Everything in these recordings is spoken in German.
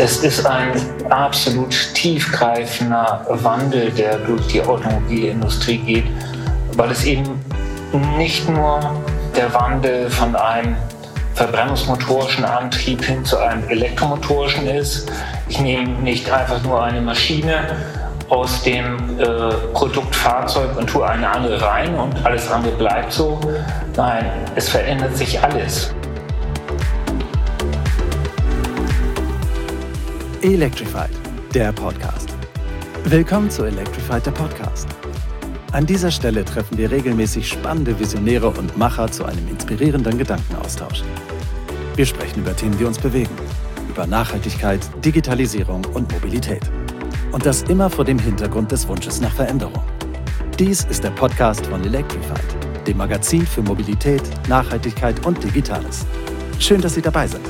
Es ist ein absolut tiefgreifender Wandel, der durch die Automobilindustrie geht, weil es eben nicht nur der Wandel von einem verbrennungsmotorischen Antrieb hin zu einem elektromotorischen ist. Ich nehme nicht einfach nur eine Maschine aus dem Produktfahrzeug und tue eine andere rein und alles andere bleibt so. Nein, es verändert sich alles. Electrified, der Podcast. Willkommen zu Electrified, der Podcast. An dieser Stelle treffen wir regelmäßig spannende Visionäre und Macher zu einem inspirierenden Gedankenaustausch. Wir sprechen über Themen, die uns bewegen, über Nachhaltigkeit, Digitalisierung und Mobilität. Und das immer vor dem Hintergrund des Wunsches nach Veränderung. Dies ist der Podcast von Electrified, dem Magazin für Mobilität, Nachhaltigkeit und Digitales. Schön, dass Sie dabei sind.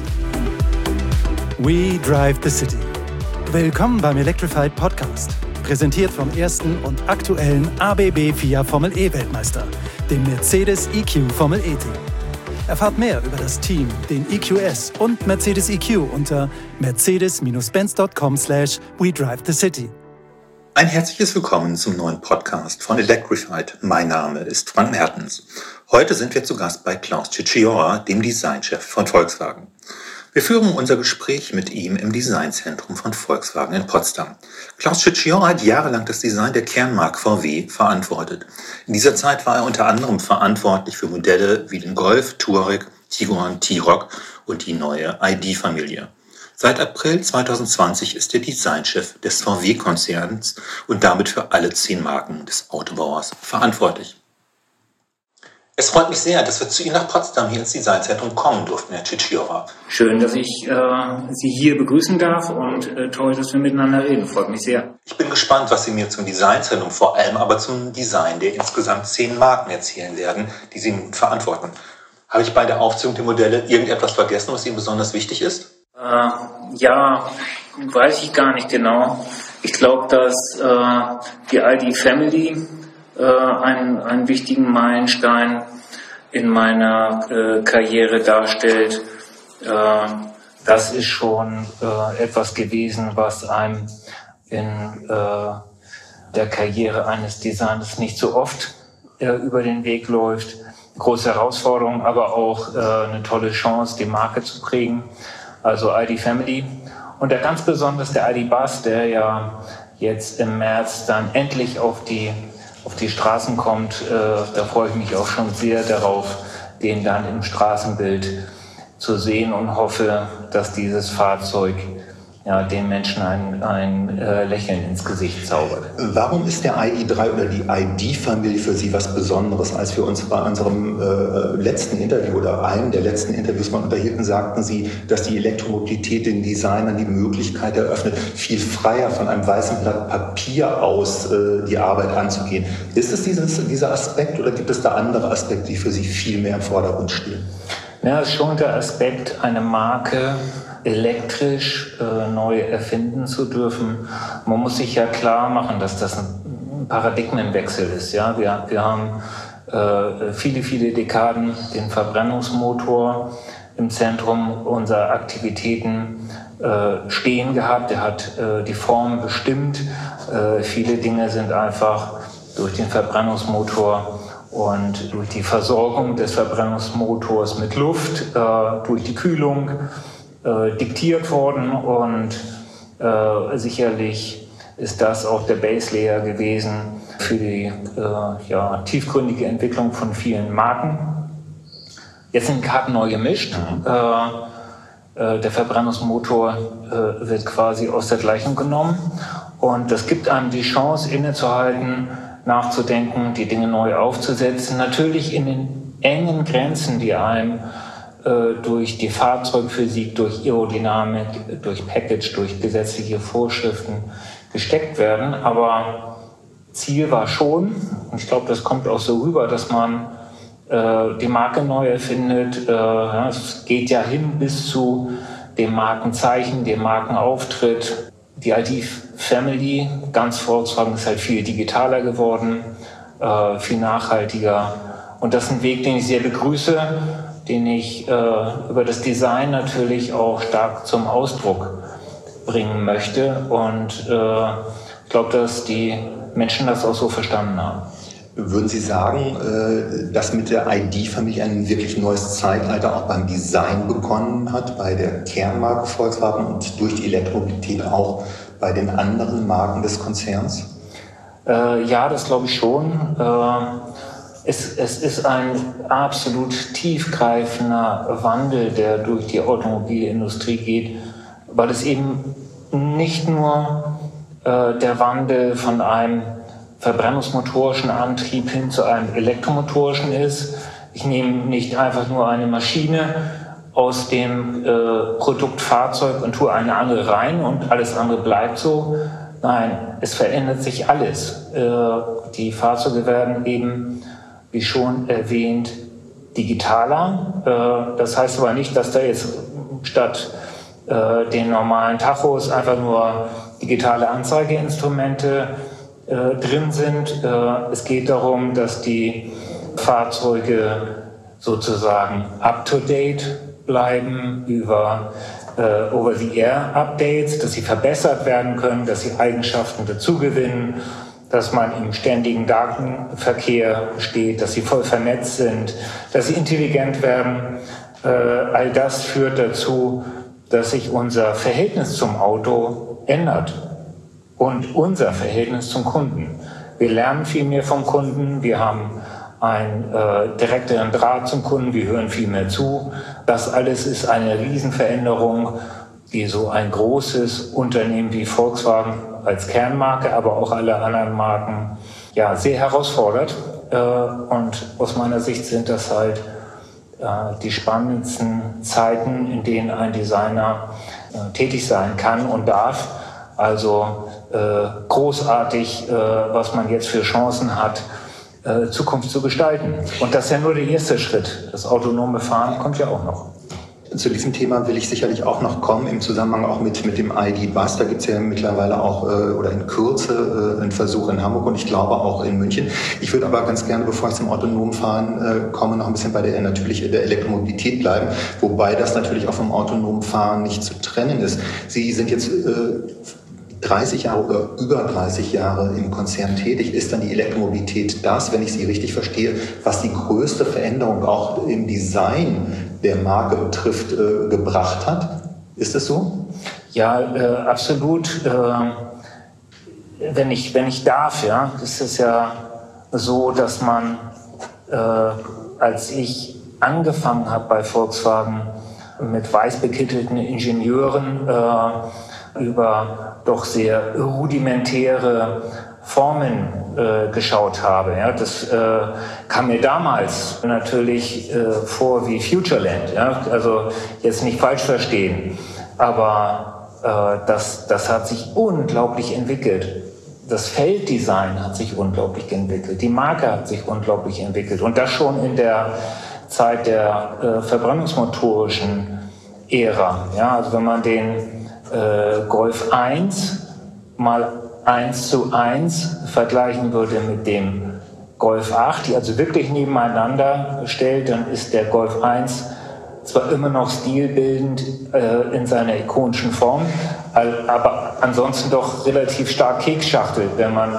We Drive the City. Willkommen beim Electrified Podcast. Präsentiert vom ersten und aktuellen ABB FIA Formel E-Weltmeister, dem Mercedes EQ Formel E-Team. Erfahrt mehr über das Team, den EQS und Mercedes EQ unter mercedes-benz.com/WeDriveTheCity. Ein herzliches Willkommen zum neuen Podcast von Electrified. Mein Name ist Frank Mertens. Heute sind wir zu Gast bei Klaus Cicciora, dem Designchef von Volkswagen. Wir führen unser Gespräch mit ihm im Designzentrum von Volkswagen in Potsdam. Klaus Cicciora hat jahrelang das Design der Kernmarke VW verantwortet. In dieser Zeit war er unter anderem verantwortlich für Modelle wie den Golf, Touareg, Tiguan, T-Roc und die neue ID.-Familie. Seit April 2020 ist er Designchef des VW-Konzerns und damit für alle 10 Marken des Autobauers verantwortlich. Es freut mich sehr, dass wir zu Ihnen nach Potsdam hier ins Designzentrum kommen durften, Herr Cicciora. Schön, dass ich Sie hier begrüßen darf und toll, dass wir miteinander reden. Freut mich sehr. Ich bin gespannt, was Sie mir zum Designzentrum, vor allem aber zum Design der insgesamt 10 Marken erzählen werden, die Sie nun verantworten. Habe ich bei der Aufzählung der Modelle irgendetwas vergessen, was Ihnen besonders wichtig ist? Ja, weiß ich gar nicht genau. Ich glaube, dass die ID.Family einen wichtigen Meilenstein in meiner Karriere darstellt. Das ist schon etwas gewesen, was einem in der Karriere eines Designers nicht so oft über den Weg läuft. Große Herausforderung, aber auch eine tolle Chance, die Marke zu prägen. Also ID.Family. Und der ganz besonders der ID.Buzz, der ja jetzt im März dann endlich auf die Straßen kommt, da freue ich mich auch schon sehr darauf, den dann im Straßenbild zu sehen und hoffe, dass dieses Fahrzeug den Menschen ein Lächeln ins Gesicht zaubert. Warum ist der ID.3 oder die ID.Familie für Sie was Besonderes? Als wir uns bei unserem letzten Interview oder einem der letzten Interviews mal unterhielten, sagten Sie, dass die Elektromobilität den Designern die Möglichkeit eröffnet, viel freier von einem weißen Blatt Papier aus die Arbeit anzugehen. Ist es dieser Aspekt oder gibt es da andere Aspekte, die für Sie viel mehr im Vordergrund stehen? Ja, es ist schon der Aspekt, eine Marke elektrisch neu erfinden zu dürfen. Man muss sich ja klar machen, dass das ein Paradigmenwechsel ist. Ja? Wir haben viele Dekaden den Verbrennungsmotor im Zentrum unserer Aktivitäten stehen gehabt. Der hat die Form bestimmt. Viele Dinge sind einfach durch den Verbrennungsmotor und durch die Versorgung des Verbrennungsmotors mit Luft, durch die Kühlung, diktiert worden und sicherlich ist das auch der Base Layer gewesen für die tiefgründige Entwicklung von vielen Marken. Jetzt sind Karten neu gemischt. Der Verbrennungsmotor wird quasi aus der Gleichung genommen und das gibt einem die Chance, innezuhalten, nachzudenken, die Dinge neu aufzusetzen. Natürlich in den engen Grenzen, die einem durch die Fahrzeugphysik, durch Aerodynamik, durch Package, durch gesetzliche Vorschriften gesteckt werden. Aber Ziel war schon, und ich glaube, das kommt auch so rüber, dass man die Marke neu erfindet. Es geht ja hin bis zu dem Markenzeichen, dem Markenauftritt. Die ID.Family, ganz Volkswagen, ist halt viel digitaler geworden, viel nachhaltiger. Und das ist ein Weg, den ich sehr begrüße, den ich über das Design natürlich auch stark zum Ausdruck bringen möchte. Und ich glaube, dass die Menschen das auch so verstanden haben. Würden Sie sagen, dass mit der ID.Familie ein wirklich neues Zeitalter auch beim Design begonnen hat, bei der Kernmarke Volkswagen und durch die Elektromobilität auch bei den anderen Marken des Konzerns? Ja, das glaube ich schon. Es ist ein absolut tiefgreifender Wandel, der durch die Automobilindustrie geht, weil es eben nicht nur der Wandel von einem verbrennungsmotorischen Antrieb hin zu einem elektromotorischen ist. Ich nehme nicht einfach nur eine Maschine aus dem Produkt Fahrzeug und tue eine andere rein und alles andere bleibt so. Nein, es verändert sich alles. Die Fahrzeuge werden eben, wie schon erwähnt, digitaler. Das heißt aber nicht, dass da jetzt statt den normalen Tachos einfach nur digitale Anzeigeinstrumente drin sind. Es geht darum, dass die Fahrzeuge sozusagen up-to-date bleiben über Over-the-Air-Updates, dass sie verbessert werden können, dass sie Eigenschaften dazugewinnen, dass man im ständigen Datenverkehr steht, dass sie voll vernetzt sind, dass sie intelligent werden. All das führt dazu, dass sich unser Verhältnis zum Auto ändert. Und unser Verhältnis zum Kunden. Wir lernen viel mehr vom Kunden, wir haben einen direkteren Draht zum Kunden, wir hören viel mehr zu. Das alles ist eine Riesenveränderung, die so ein großes Unternehmen wie Volkswagen als Kernmarke, aber auch alle anderen Marken, ja, sehr herausfordert. Und aus meiner Sicht sind das halt die spannendsten Zeiten, in denen ein Designer tätig sein kann und darf. Also großartig, was man jetzt für Chancen hat, Zukunft zu gestalten. Und das ist ja nur der erste Schritt. Das autonome Fahren kommt ja auch noch. Zu diesem Thema will ich sicherlich auch noch kommen, im Zusammenhang auch mit dem ID.Buzz. Da gibt es ja mittlerweile auch, oder in Kürze, einen Versuch in Hamburg und ich glaube auch in München. Ich würde aber ganz gerne, bevor ich zum autonomen Fahren komme, noch ein bisschen bei der Elektromobilität bleiben, wobei das natürlich auch vom autonomen Fahren nicht zu trennen ist. Sie sind jetzt 30 Jahre oder über 30 Jahre im Konzern tätig. Ist dann die Elektromobilität das, wenn ich Sie richtig verstehe, was die größte Veränderung auch im Design der Marke betrifft, gebracht hat? Ist es so? Ja, absolut. Wenn ich darf, ja, ist es ja so, dass man, als ich angefangen habe bei Volkswagen mit weißbekittelten Ingenieuren, über doch sehr rudimentäre Formen geschaut habe. Ja, das kam mir damals natürlich vor wie Futureland. Ja? Also jetzt nicht falsch verstehen, aber das hat sich unglaublich entwickelt. Das Felddesign hat sich unglaublich entwickelt. Die Marke hat sich unglaublich entwickelt. Und das schon in der Zeit der verbrennungsmotorischen Ära. Ja? Also wenn man den Golf 1 mal 1:1 vergleichen würde mit dem Golf 8, die also wirklich nebeneinander stellt, dann ist der Golf 1 zwar immer noch stilbildend in seiner ikonischen Form, aber ansonsten doch relativ stark Keksschachtel, wenn man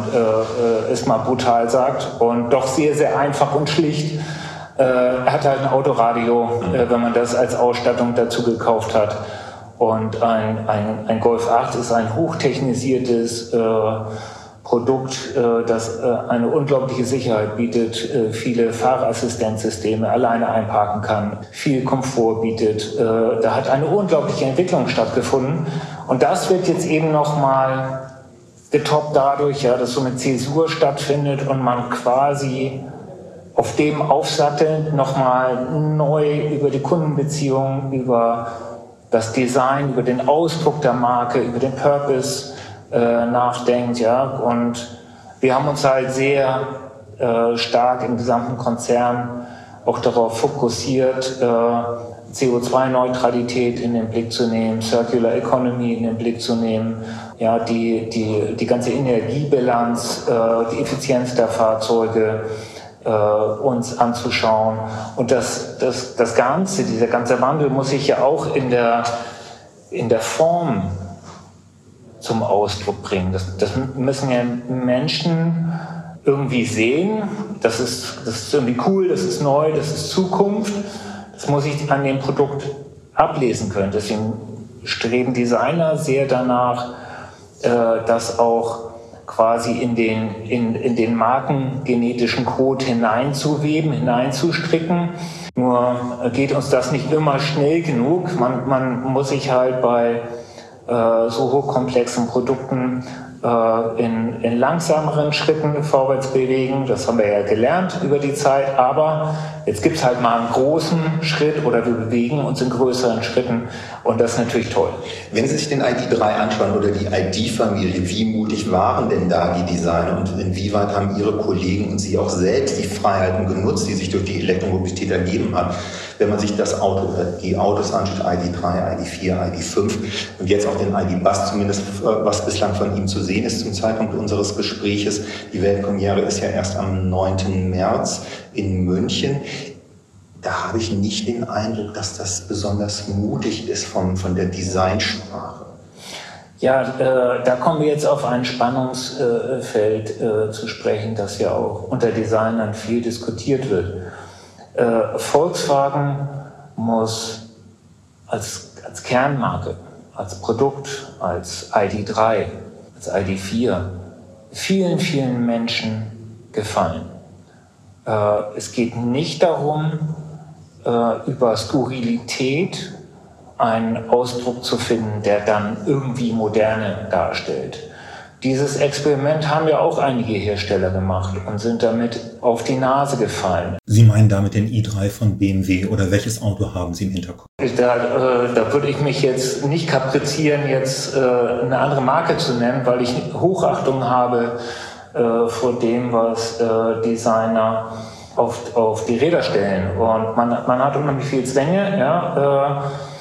es mal brutal sagt, und doch sehr, sehr einfach und schlicht. Er hat halt ein Autoradio, wenn man das als Ausstattung dazu gekauft hat. Und ein Golf 8 ist ein hochtechnisiertes Produkt, das eine unglaubliche Sicherheit bietet, viele Fahrerassistenzsysteme alleine einparken kann, viel Komfort bietet. Da hat eine unglaubliche Entwicklung stattgefunden. Und das wird jetzt eben nochmal getoppt dadurch, ja, dass so eine Zäsur stattfindet und man quasi auf dem Aufsatteln nochmal neu über die Kundenbeziehung, über das Design, über den Ausdruck der Marke, über den Purpose nachdenkt, ja. Und wir haben uns halt sehr stark im gesamten Konzern auch darauf fokussiert, CO2-Neutralität in den Blick zu nehmen, Circular Economy in den Blick zu nehmen, ja, die ganze Energiebilanz, die Effizienz der Fahrzeuge uns anzuschauen. Und das Ganze, dieser ganze Wandel muss sich ja auch in der Form zum Ausdruck bringen. Das müssen ja Menschen irgendwie sehen. Das ist irgendwie cool, das ist neu, das ist Zukunft. Das muss ich an dem Produkt ablesen können. Deswegen streben Designer sehr danach, das auch quasi in den markengenetischen Code hineinzuweben, hineinzustricken. Nur geht uns das nicht immer schnell genug. Man muss sich halt bei so hochkomplexen Produkten in langsameren Schritten vorwärts bewegen. Das haben wir ja gelernt über die Zeit. Aber jetzt gibt es halt mal einen großen Schritt oder wir bewegen uns in größeren Schritten und das ist natürlich toll. Wenn Sie sich den ID.3 anschauen oder die ID-Familie, wie mutig waren denn da die Designer und inwieweit haben Ihre Kollegen und Sie auch selbst die Freiheiten genutzt, die sich durch die Elektromobilität ergeben haben? Wenn man sich das Auto, die Autos anschaut, ID.3, ID.4, ID.5 und jetzt auch den ID.Buzz, zumindest was bislang von ihm zu sehen ist zum Zeitpunkt unseres Gespräches. Die Weltpremiere ist ja erst am 9. März in München. Da habe ich nicht den Eindruck, dass das besonders mutig ist von der Designsprache. Ja, da kommen wir jetzt auf ein Spannungsfeld zu sprechen, das ja auch unter Designern viel diskutiert wird. Volkswagen muss als Kernmarke, als Produkt, als ID.3, als ID.4 vielen, vielen Menschen gefallen. Es geht nicht darum, über Skurrilität einen Ausdruck zu finden, der dann irgendwie Moderne darstellt. Dieses Experiment haben ja auch einige Hersteller gemacht und sind damit auf die Nase gefallen. Sie meinen damit den i3 von BMW oder welches Auto haben Sie im Hinterkopf? Da würde ich mich jetzt nicht kaprizieren, jetzt eine andere Marke zu nennen, weil ich Hochachtung habe vor dem, was Designer auf die Räder stellen. Und man hat unheimlich viel Zwänge, ja.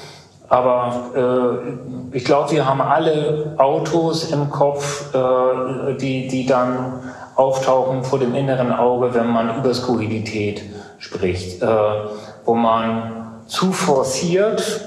Aber ich glaube, wir haben alle Autos im Kopf, die dann auftauchen vor dem inneren Auge, wenn man über Skurrilität spricht, wo man zu forciert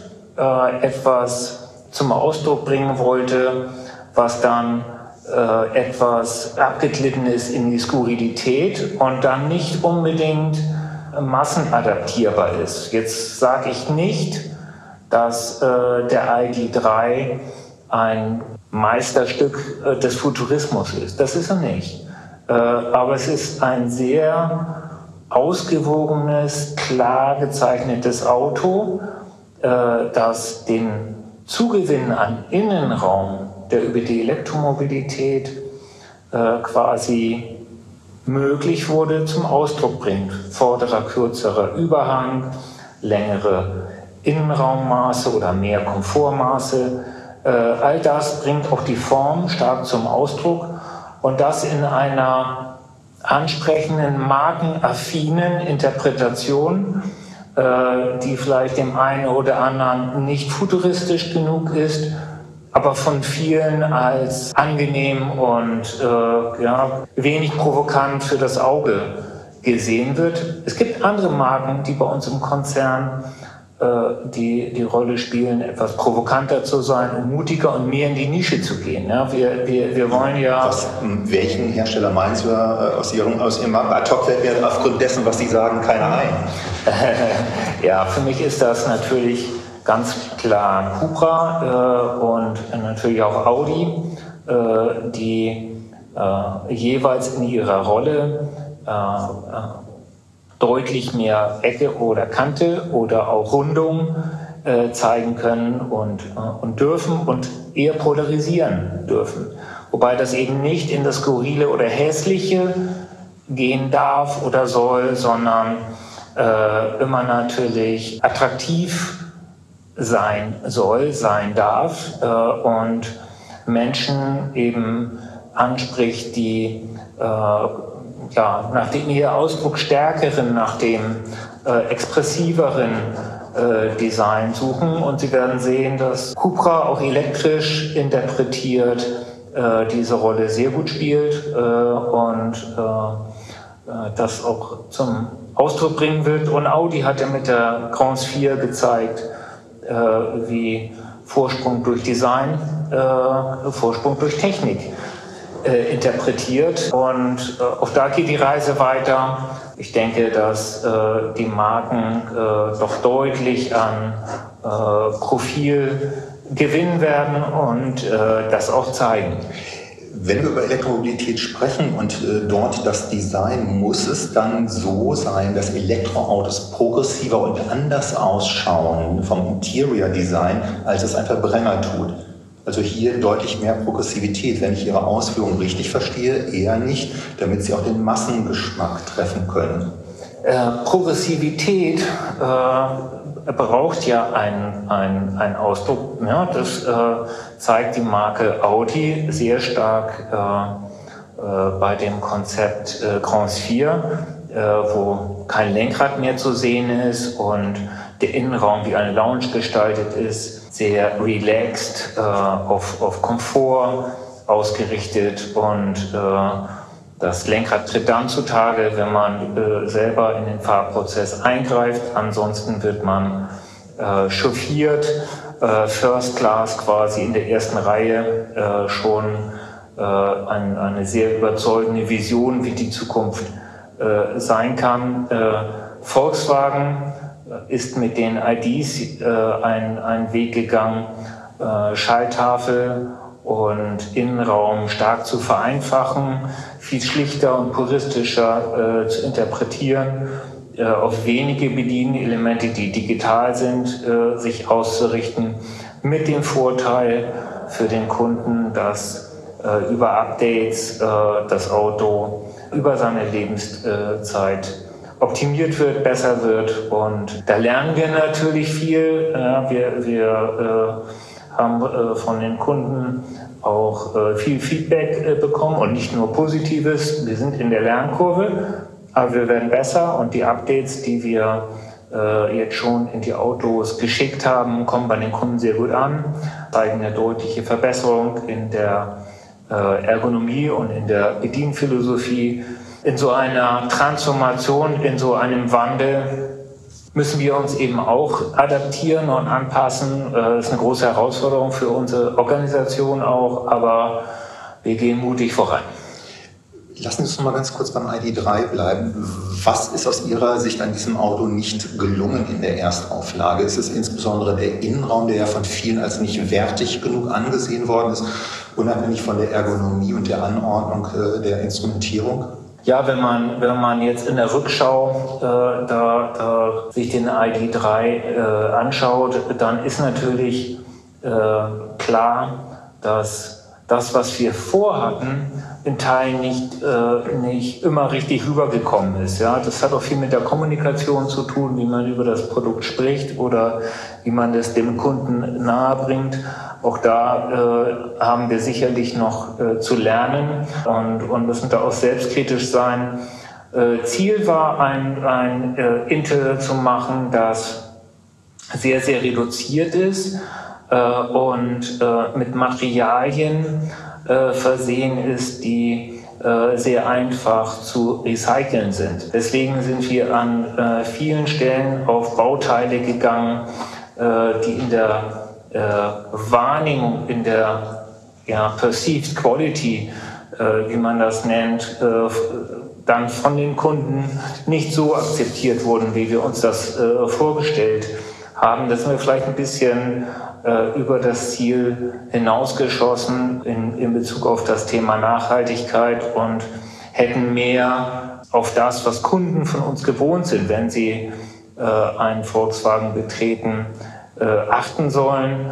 etwas zum Ausdruck bringen wollte, was dann etwas abgeglitten ist in die Skurrilität und dann nicht unbedingt massenadaptierbar ist. Jetzt sage ich nicht, dass der ID.3 ein Meisterstück des Futurismus ist. Das ist er nicht. Aber es ist ein sehr ausgewogenes, klar gezeichnetes Auto, das den Zugewinn an Innenraum, der über die Elektromobilität quasi möglich wurde, zum Ausdruck bringt. Vorderer, kürzerer Überhang, längere Innenraummaße oder mehr Komfortmaße. All das bringt auch die Form stark zum Ausdruck und das in einer ansprechenden, markenaffinen Interpretation, die vielleicht dem einen oder anderen nicht futuristisch genug ist, aber von vielen als angenehm und wenig provokant für das Auge gesehen wird. Es gibt andere Marken, die bei uns im Konzern die Rolle spielen, etwas provokanter zu sein und mutiger und mehr in die Nische zu gehen. Ja, wir wollen ja... Welchen Hersteller meinen Sie aus Ihrem Markt? Ad hoc fällt mir aufgrund dessen, was Sie sagen, keiner ein. Ja, für mich ist das natürlich ganz klar Cupra und natürlich auch Audi, die jeweils in ihrer Rolle deutlich mehr Ecke oder Kante oder auch Rundung zeigen können und dürfen und eher polarisieren dürfen. Wobei das eben nicht in das Skurrile oder Hässliche gehen darf oder soll, sondern immer natürlich attraktiv sein soll, sein darf und Menschen eben anspricht, die nach dem eher ausdrucksstärkeren, nach dem expressiveren Design suchen. Und Sie werden sehen, dass Cupra auch elektrisch interpretiert diese Rolle sehr gut spielt und das auch zum Ausdruck bringen wird. Und Audi hat ja mit der Grand 4 gezeigt, wie Vorsprung durch Design, Vorsprung durch Technik interpretiert. Und auch da geht die Reise weiter. Ich denke, dass die Marken doch deutlich an Profil gewinnen werden und das auch zeigen. Wenn wir über Elektromobilität sprechen und dort das Design, muss es dann so sein, dass Elektroautos progressiver und anders ausschauen vom Interior Design, als es ein Verbrenner tut. Also hier deutlich mehr Progressivität, wenn ich Ihre Ausführungen richtig verstehe, eher nicht, damit Sie auch den Massengeschmack treffen können. Progressivität braucht ja einen Ausdruck. Ja, das zeigt die Marke Audi sehr stark bei dem Konzept Grand Sphere, wo kein Lenkrad mehr zu sehen ist und der Innenraum wie eine Lounge gestaltet ist, sehr relaxed, auf Komfort ausgerichtet und das Lenkrad tritt dann zutage, wenn man selber in den Fahrprozess eingreift. Ansonsten wird man chauffiert, First Class quasi in der ersten Reihe, schon eine sehr überzeugende Vision, wie die Zukunft sein kann. Volkswagen ist mit den IDs einen Weg gegangen, Schalltafel und Innenraum stark zu vereinfachen, viel schlichter und puristischer zu interpretieren, auf wenige Bedienelemente, die digital sind, sich auszurichten, mit dem Vorteil für den Kunden, dass über Updates das Auto über seine Lebenszeit optimiert wird, besser wird. Und da lernen wir natürlich viel. Wir haben von den Kunden auch viel Feedback bekommen und nicht nur Positives. Wir sind in der Lernkurve, aber wir werden besser und die Updates, die wir jetzt schon in die Autos geschickt haben, kommen bei den Kunden sehr gut an, zeigen eine deutliche Verbesserung in der Ergonomie und in der Bedienphilosophie. In so einer Transformation, in so einem Wandel müssen wir uns eben auch adaptieren und anpassen. Das ist eine große Herausforderung für unsere Organisation auch, aber wir gehen mutig voran. Lassen Sie uns noch mal ganz kurz beim ID.3 bleiben. Was ist aus Ihrer Sicht an diesem Auto nicht gelungen in der Erstauflage? Ist es insbesondere der Innenraum, der ja von vielen als nicht wertig genug angesehen worden ist, unabhängig von der Ergonomie und der Anordnung der Instrumentierung? Ja, wenn man jetzt in der Rückschau sich den ID.3 anschaut, dann ist natürlich klar, dass das, was wir vorhatten, in Teilen nicht immer richtig rübergekommen ist. Ja, das hat auch viel mit der Kommunikation zu tun, wie man über das Produkt spricht oder wie man es dem Kunden nahe bringt. Auch da haben wir sicherlich noch zu lernen und müssen da auch selbstkritisch sein. Ziel war, ein Intel zu machen, das sehr, sehr reduziert ist und mit Materialien versehen ist, die sehr einfach zu recyceln sind. Deswegen sind wir an vielen Stellen auf Bauteile gegangen, die in der Wahrnehmung, in der Perceived Quality, wie man das nennt, dann von den Kunden nicht so akzeptiert wurden, wie wir uns das vorgestellt haben. Da sind wir vielleicht ein bisschen über das Ziel hinausgeschossen in Bezug auf das Thema Nachhaltigkeit und hätten mehr auf das, was Kunden von uns gewohnt sind, wenn sie einen Volkswagen betreten, achten sollen.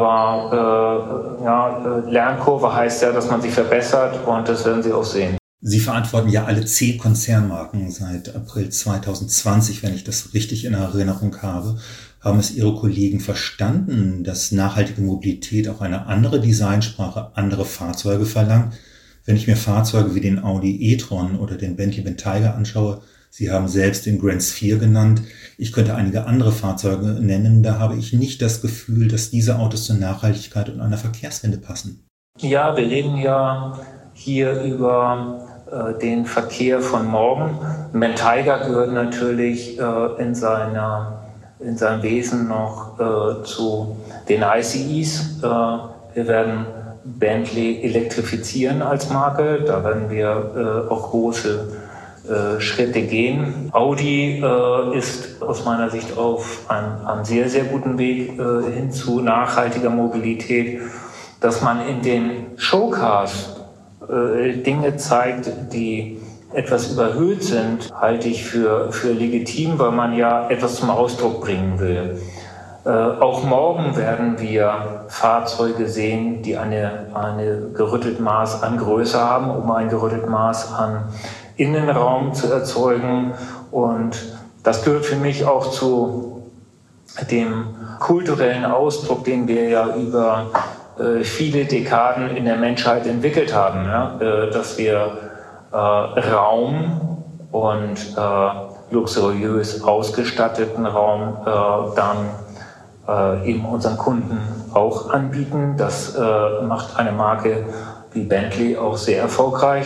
Aber Lernkurve heißt ja, dass man sich verbessert und das werden Sie auch sehen. Sie verantworten ja alle C-Konzernmarken seit April 2020, wenn ich das richtig in Erinnerung habe. Haben es Ihre Kollegen verstanden, dass nachhaltige Mobilität auch eine andere Designsprache, andere Fahrzeuge verlangt? Wenn ich mir Fahrzeuge wie den Audi e-tron oder den Bentley Bentayga anschaue, Sie haben selbst den Grand Sphere genannt, ich könnte einige andere Fahrzeuge nennen, da habe ich nicht das Gefühl, dass diese Autos zur Nachhaltigkeit und einer Verkehrswende passen. Ja, wir reden ja hier über den Verkehr von morgen. Bentayga gehört natürlich in seiner in seinem Wesen noch zu den ICEs. Wir werden Bentley elektrifizieren als Marke. Da werden wir auch große Schritte gehen. Audi ist aus meiner Sicht auf einem sehr, sehr guten Weg hin zu nachhaltiger Mobilität, dass man in den Showcars Dinge zeigt, die etwas überhöht sind, halte ich für legitim, weil man ja etwas zum Ausdruck bringen will. Auch morgen werden wir Fahrzeuge sehen, die eine gerüttelt Maß an Größe haben, um ein gerüttelt Maß an Innenraum zu erzeugen. Und das gehört für mich auch zu dem kulturellen Ausdruck, den wir ja über viele Dekaden in der Menschheit entwickelt haben, ja? Dass wir Raum und luxuriös ausgestatteten Raum dann eben unseren Kunden auch anbieten. Das macht eine Marke wie Bentley auch sehr erfolgreich.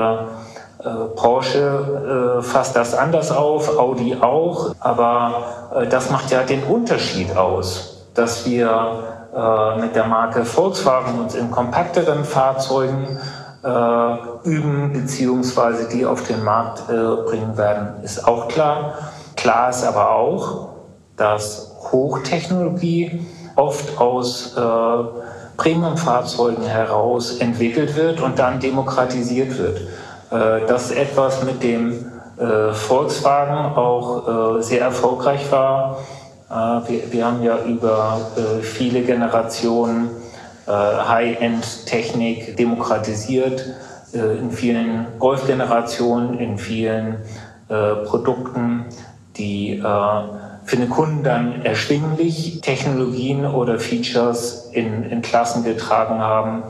Porsche fasst das anders auf, Audi auch, aber das macht ja den Unterschied aus, dass wir mit der Marke Volkswagen uns in kompakteren Fahrzeugen üben, beziehungsweise die auf den Markt bringen werden, ist auch klar. Klar ist aber auch, dass Hochtechnologie oft aus Premium-Fahrzeugen heraus entwickelt wird und dann demokratisiert wird. Das ist etwas, mit dem Volkswagen auch sehr erfolgreich war. Wir haben ja über viele Generationen High-End-Technik demokratisiert, in vielen Golf-Generationen, in vielen Produkten, die für den Kunden dann erschwinglich Technologien oder Features in Klassen getragen haben,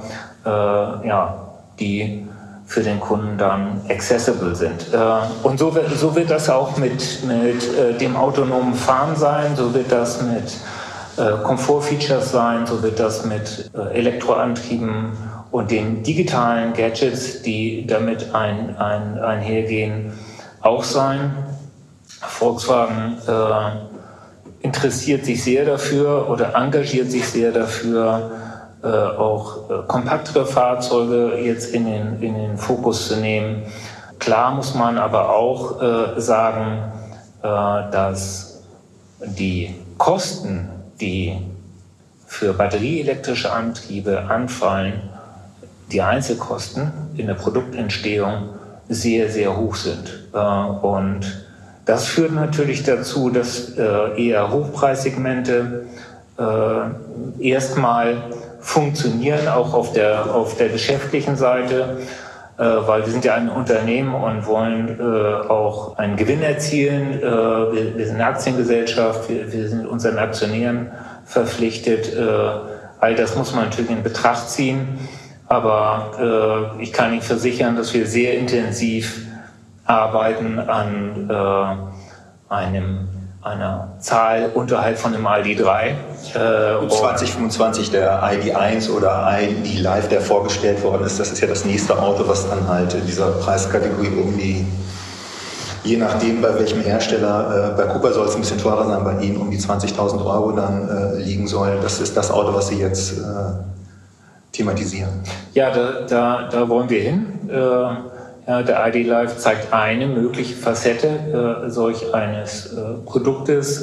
die für den Kunden dann accessible sind. Und so wird das auch mit dem autonomen Fahren sein, so wird das mit Komfortfeatures sein, so wird das mit Elektroantrieben und den digitalen Gadgets, die damit einhergehen, auch sein. Volkswagen interessiert sich sehr dafür oder engagiert sich sehr dafür, auch kompaktere Fahrzeuge jetzt in den Fokus zu nehmen. Klar muss man aber auch sagen, dass die Kosten, die für batterieelektrische Antriebe anfallen, die Einzelkosten in der Produktentstehung sehr, sehr hoch sind. Und das führt natürlich dazu, dass eher Hochpreissegmente erstmal funktionieren, auch auf der geschäftlichen Seite, weil wir sind ja ein Unternehmen und wollen auch einen Gewinn erzielen. Wir sind eine Aktiengesellschaft, wir sind unseren Aktionären verpflichtet. All das muss man natürlich in Betracht ziehen, aber ich kann Ihnen versichern, dass wir sehr intensiv arbeiten an einer Zahl unterhalb von dem ID.3. 2025 der ID.1 oder ID. Live, der vorgestellt worden ist, das ist ja das nächste Auto, was dann halt in dieser Preiskategorie irgendwie, je nachdem bei welchem Hersteller, bei Cooper soll es ein bisschen teurer sein, bei Ihnen um die 20.000 Euro dann liegen soll. Das ist das Auto, was Sie jetzt thematisieren. Ja, da wollen wir hin. Der ID. Live zeigt eine mögliche Facette solch eines Produktes.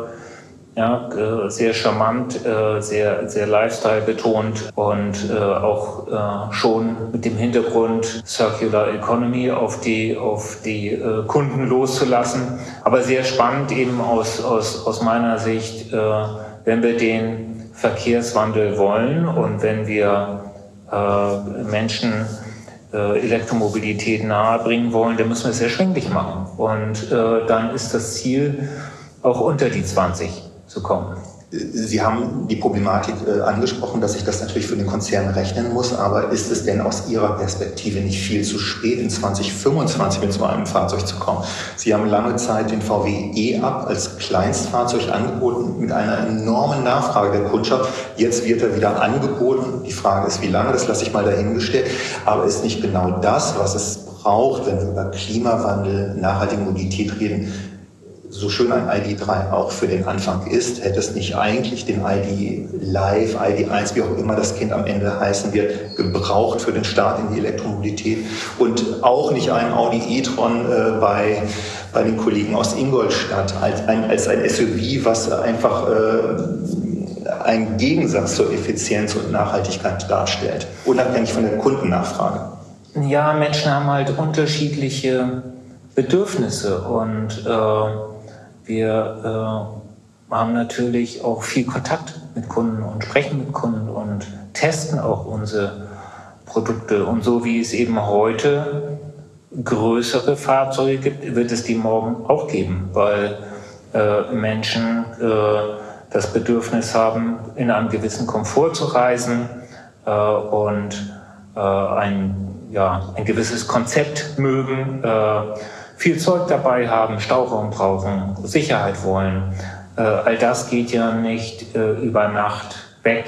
Sehr charmant, sehr Lifestyle betont und auch schon mit dem Hintergrund Circular Economy auf die Kunden loszulassen. Aber sehr spannend eben aus meiner Sicht, wenn wir den Verkehrswandel wollen und wenn wir Menschen Elektromobilität nahebringen wollen, dann müssen wir es erschwinglich machen. Und dann ist das Ziel, auch unter die 20 zu kommen. Sie haben die Problematik angesprochen, dass sich das natürlich für den Konzern rechnen muss, aber ist es denn aus Ihrer Perspektive nicht viel zu spät, in 2025 mit so einem Fahrzeug zu kommen? Sie haben lange Zeit den VW E-Up als Kleinstfahrzeug angeboten, mit einer enormen Nachfrage der Kundschaft. Jetzt wird er wieder angeboten. Die Frage ist, wie lange, das lasse ich mal dahingestellt. Aber ist nicht genau das, was es braucht, wenn wir über Klimawandel, nachhaltige Mobilität reden, so schön ein ID.3 auch für den Anfang ist, hätte es nicht eigentlich den ID Live, ID 1, wie auch immer das Kind am Ende heißen wird, gebraucht für den Start in die Elektromobilität und auch nicht einen Audi e-tron bei den Kollegen aus Ingolstadt als ein SUV, was einfach einen Gegensatz zur Effizienz und Nachhaltigkeit darstellt, unabhängig von der Kundennachfrage. Ja, Menschen haben halt unterschiedliche Bedürfnisse und wir haben natürlich auch viel Kontakt mit Kunden und sprechen mit Kunden und testen auch unsere Produkte. Und so wie es eben heute größere Fahrzeuge gibt, wird es die morgen auch geben, weil Menschen das Bedürfnis haben, in einem gewissen Komfort zu reisen und ein gewisses Konzept mögen, viel Zeug dabei haben, Stauraum brauchen, Sicherheit wollen. All das geht ja nicht über Nacht weg.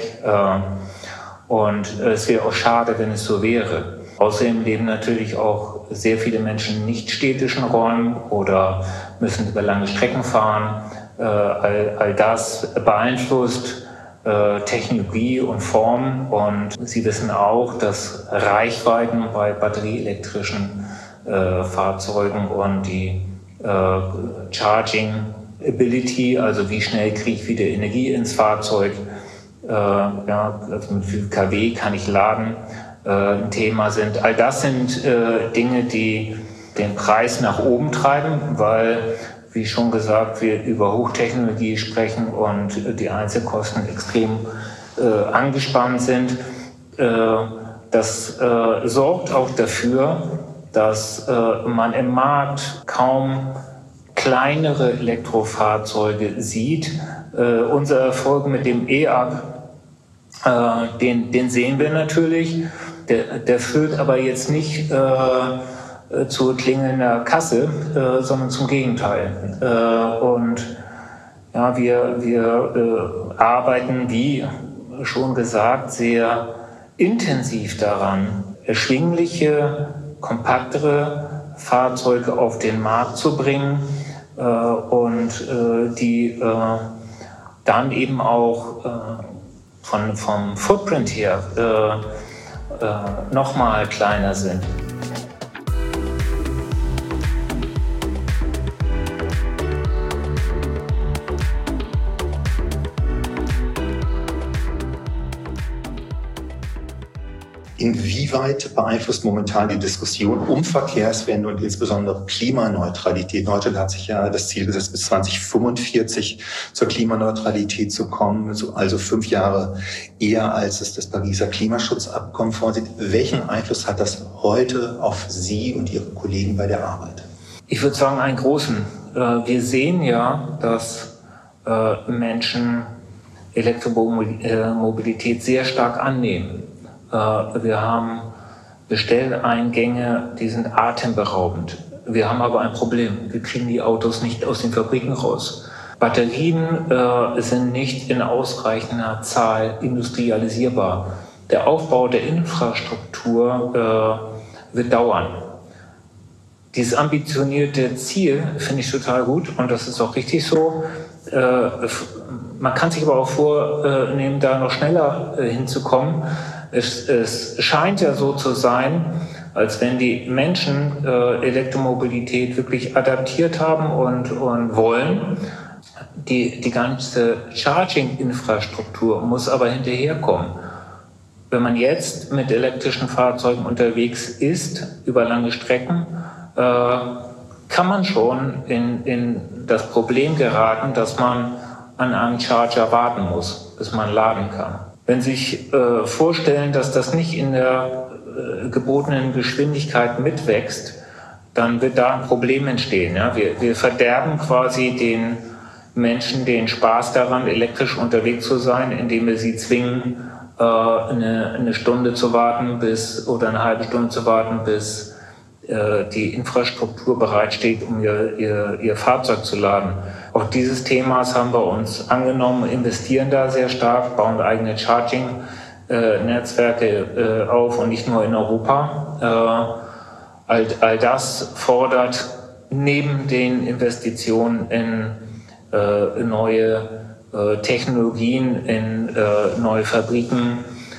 Und es wäre auch schade, wenn es so wäre. Außerdem leben natürlich auch sehr viele Menschen in nicht städtischen Räumen oder müssen über lange Strecken fahren. All das beeinflusst Technologie und Form. Und Sie wissen auch, dass Reichweiten bei batterieelektrischen Fahrzeugen und die Charging Ability, also wie schnell kriege ich wieder Energie ins Fahrzeug, also mit wie viel kW kann ich laden, ein Thema sind. All das sind Dinge, die den Preis nach oben treiben, weil, wie schon gesagt, wir über Hochtechnologie sprechen und die Einzelkosten extrem angespannt sind. Das sorgt auch dafür, dass man im Markt kaum kleinere Elektrofahrzeuge sieht. Unser Erfolg mit dem E-Up, den sehen wir natürlich. Der führt aber jetzt nicht zu klingelnder Kasse, sondern zum Gegenteil. Und ja, wir arbeiten, wie schon gesagt, sehr intensiv daran, erschwingliche, kompaktere Fahrzeuge auf den Markt zu bringen und die dann eben auch vom Footprint her nochmal kleiner sind. Inwieweit beeinflusst momentan die Diskussion um Verkehrswende und insbesondere Klimaneutralität? Deutschland hat sich ja das Ziel gesetzt, bis 2045 zur Klimaneutralität zu kommen, also 5 Jahre eher, als es das Pariser Klimaschutzabkommen vorsieht. Welchen Einfluss hat das heute auf Sie und Ihre Kollegen bei der Arbeit? Ich würde sagen, einen großen. Wir sehen ja, dass Menschen Elektromobilität sehr stark annehmen. Wir haben Bestelleingänge, die sind atemberaubend. Wir haben aber ein Problem. Wir kriegen die Autos nicht aus den Fabriken raus. Batterien sind nicht in ausreichender Zahl industrialisierbar. Der Aufbau der Infrastruktur wird dauern. Dieses ambitionierte Ziel finde ich total gut und das ist auch richtig so. Man kann sich aber auch vornehmen, da noch schneller hinzukommen. Es scheint ja so zu sein, als wenn die Menschen Elektromobilität wirklich adaptiert haben und wollen. Die ganze Charging-Infrastruktur muss aber hinterherkommen. Wenn man jetzt mit elektrischen Fahrzeugen unterwegs ist, über lange Strecken, kann man schon in das Problem geraten, dass man an einem Charger warten muss, bis man laden kann. Wenn Sie sich vorstellen, dass das nicht in der gebotenen Geschwindigkeit mitwächst, dann wird da ein Problem entstehen. Ja? Wir verderben quasi den Menschen den Spaß daran, elektrisch unterwegs zu sein, indem wir sie zwingen, eine Stunde zu warten oder eine halbe Stunde zu warten, bis die Infrastruktur bereitsteht, um ihr Fahrzeug zu laden. Auch dieses Themas haben wir uns angenommen, investieren da sehr stark, bauen eigene Charging-Netzwerke auf und nicht nur in Europa. All das fordert neben den Investitionen in neue Technologien, in neue Fabriken,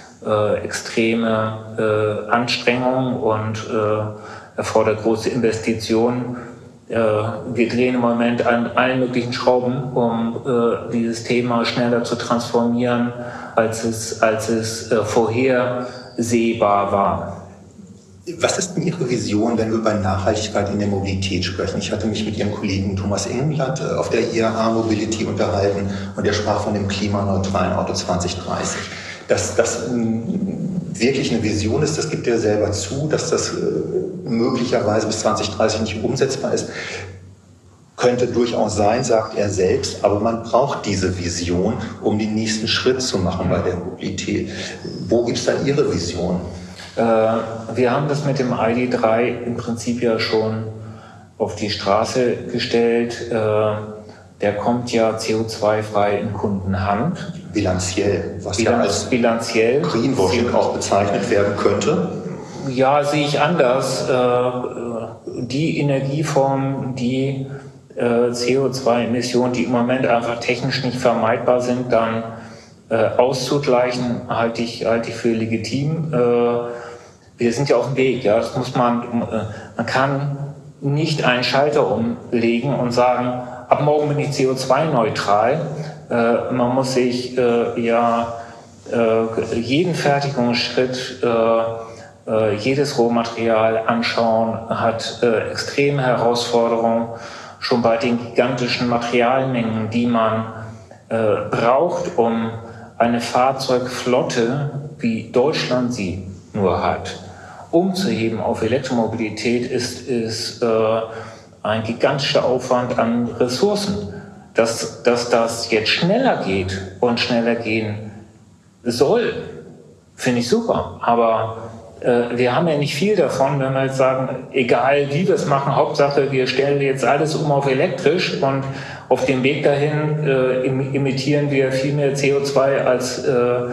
extreme Anstrengungen und erfordert große Investitionen. Wir drehen im Moment an allen möglichen Schrauben, um dieses Thema schneller zu transformieren, als es vorhersehbar war. Was ist denn Ihre Vision, wenn wir über Nachhaltigkeit in der Mobilität sprechen? Ich hatte mich mit Ihrem Kollegen Thomas Ingenblatt auf der IAA Mobility unterhalten und er sprach von dem klimaneutralen Auto 2030. Dass das wirklich eine Vision ist, das gibt er selber zu, dass das möglicherweise bis 2030 nicht umsetzbar ist. Könnte durchaus sein, sagt er selbst, aber man braucht diese Vision, um den nächsten Schritt zu machen bei der Mobilität. Wo gibt es da Ihre Vision? Wir haben das mit dem ID.3 im Prinzip ja schon auf die Straße gestellt. Der kommt ja CO2-frei in Kundenhand. Bilanziell, was bilanziell Greenwashing auch bezeichnet werden könnte? Ja, sehe ich anders. Die Energieformen, die CO2-Emissionen, die im Moment einfach technisch nicht vermeidbar sind, dann auszugleichen, halte ich für legitim. Wir sind ja auf dem Weg. Ja, das muss man kann nicht einen Schalter umlegen und sagen, ab morgen bin ich CO2-neutral. Man muss sich jeden Fertigungsschritt, jedes Rohmaterial anschauen, hat extreme Herausforderungen, schon bei den gigantischen Materialmengen, die man braucht, um eine Fahrzeugflotte, wie Deutschland sie nur hat, umzuheben auf Elektromobilität, ist ein gigantischer Aufwand an Ressourcen. Dass das jetzt schneller geht und schneller gehen soll, finde ich super. Aber wir haben ja nicht viel davon, wenn wir jetzt sagen, egal wie wir es machen, Hauptsache wir stellen jetzt alles um auf elektrisch und auf dem Weg dahin emittieren wir viel mehr CO2, als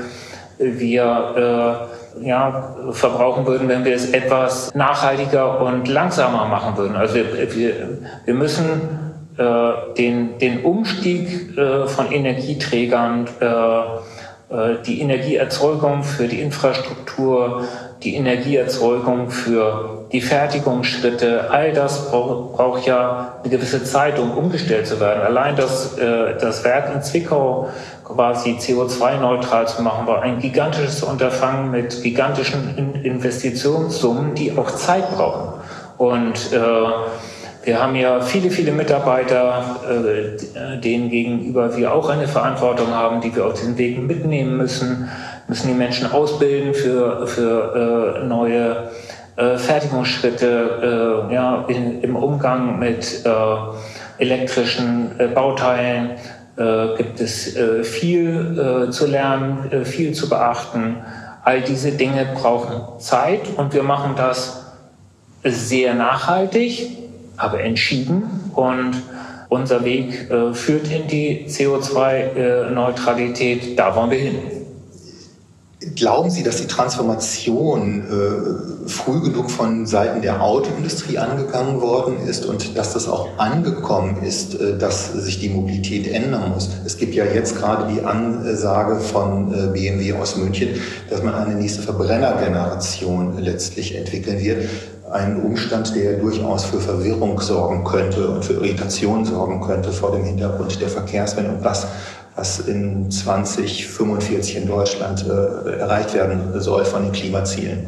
wir verbrauchen würden, wenn wir es etwas nachhaltiger und langsamer machen würden. Also wir müssen den Umstieg von Energieträgern, die Energieerzeugung für die Infrastruktur, die Energieerzeugung für die Fertigungsschritte, all das braucht ja eine gewisse Zeit, um umgestellt zu werden. Allein das Werk in Zwickau quasi CO2-neutral zu machen, war ein gigantisches Unterfangen mit gigantischen Investitionssummen, die auch Zeit brauchen. Und wir haben ja viele Mitarbeiter, denen gegenüber wir auch eine Verantwortung haben, die wir auf diesen Weg mitnehmen müssen die Menschen ausbilden für neue Fertigungsschritte, im Umgang mit elektrischen Bauteilen gibt es viel zu lernen, viel zu beachten. All diese Dinge brauchen Zeit und wir machen das sehr nachhaltig, aber entschieden, und unser Weg führt in die CO2-Neutralität, da wollen wir hin. Glauben Sie, dass die Transformation früh genug von Seiten der Autoindustrie angegangen worden ist und dass das auch angekommen ist, dass sich die Mobilität ändern muss? Es gibt ja jetzt gerade die Ansage von BMW aus München, dass man eine nächste Verbrennergeneration letztlich entwickeln wird. Ein Umstand, der durchaus für Verwirrung sorgen könnte und für Irritation sorgen könnte vor dem Hintergrund der Verkehrswende und was in 2045 in Deutschland erreicht werden soll von den Klimazielen.